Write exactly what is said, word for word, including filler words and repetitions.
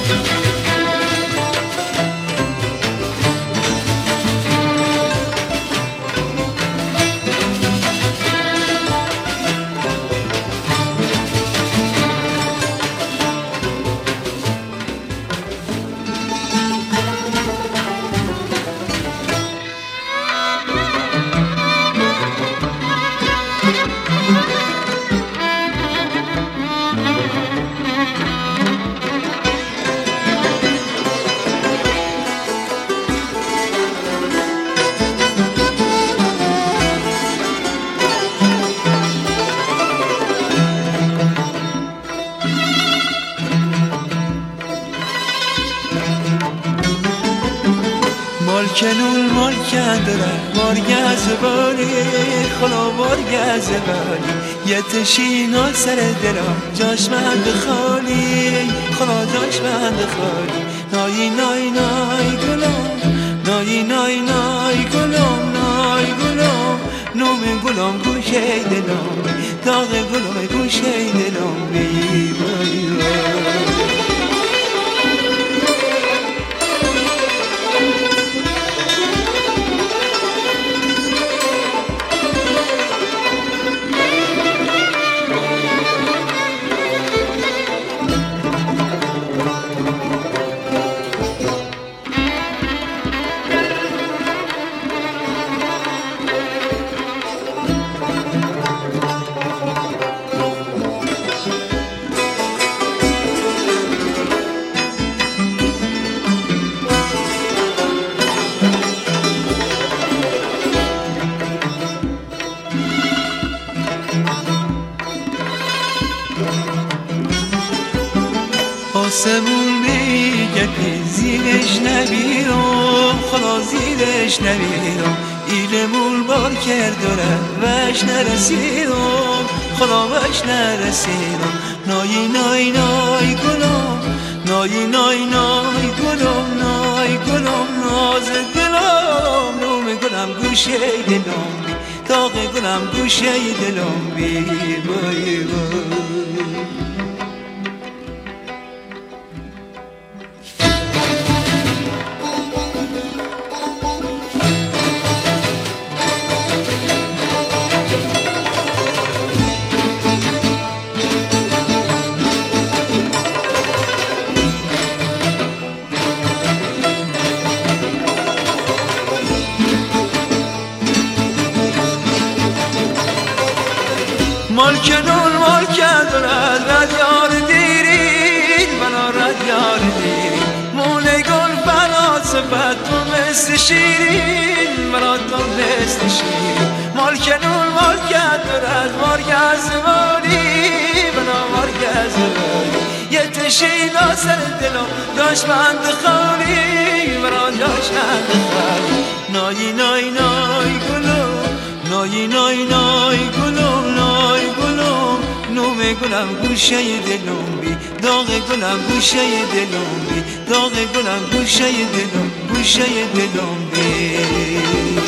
مالکنون مالکن دارن مارگز باری خلا مارگز باری یه تشینا سر دلم جاش من خالی خلا جاش من خالی نای نای نای گلم نای نای نای گلم نای گلم نوم گلم گوشه دلم داغ گلم گوشه دلم بی بای بای آسمون میگه که زیرش نمیرم خدا زیرش نمیرم ایلمون بار کرد داره وش نرسیدم خدا وش نرسیدم نای نای نای گلم نای نای نای گلم نای گلم ناز دلم نوم گلم گوشه دلم بی داغ گلم گوشه دلم بی بای بای مالکنون مالکن دارد رد یار دیرین بنا رد یار دیرین مونه گل بنا صفت تو مثل شیرین بنا تو مثل شیرین مالکنون مالکن دارد مارگز والی بنا مارگز والی یه تشینا سر دلم داشت بند خالی بنا داشت بند خالی نای نای نای گلو نای نای نای گلم نای گلم نوم گلم گوشه دلم بی داغ گلم گوشه دلم بی داغ گلم گوشه دلم گوشه دلم بی